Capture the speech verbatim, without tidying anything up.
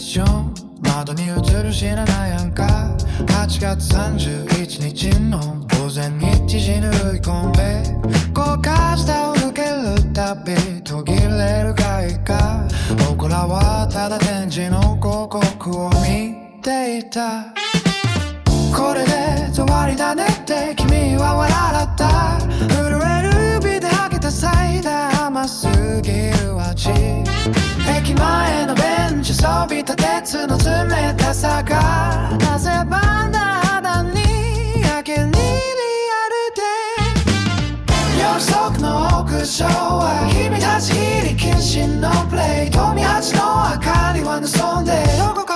ション窓に映る知らないアンカーはちがつさんじゅういちにちの午前いちじに売り込んで高架下を抜けるたび途切れる外貨僕らはただ展示の広告を見ていたこれで終わりだねって君は笑った震える指で開けたサイダー甘すぎる味駅前のベンチそびた鉄の冷たさが汗ばんだ肌にやけにリアルで約束の屋上は君たち入り謹慎のプレイ富八の明かりは盗んでどこ